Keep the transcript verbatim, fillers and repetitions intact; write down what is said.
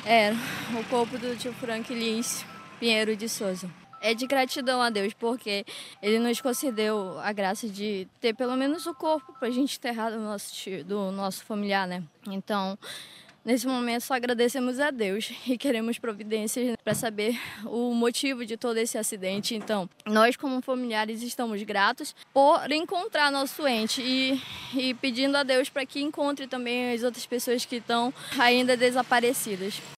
Era o corpo do tio Frank Lins Pinheiro de Souza. É de gratidão a Deus, porque ele nos concedeu a graça de ter pelo menos o corpo para a gente enterrar do nosso tio, do nosso familiar, né? Então, nesse momento, só agradecemos a Deus e queremos providências para saber o motivo de todo esse acidente. Então, nós, como familiares, estamos gratos por encontrar nosso ente e, e pedindo a Deus para que encontre também as outras pessoas que estão ainda desaparecidas.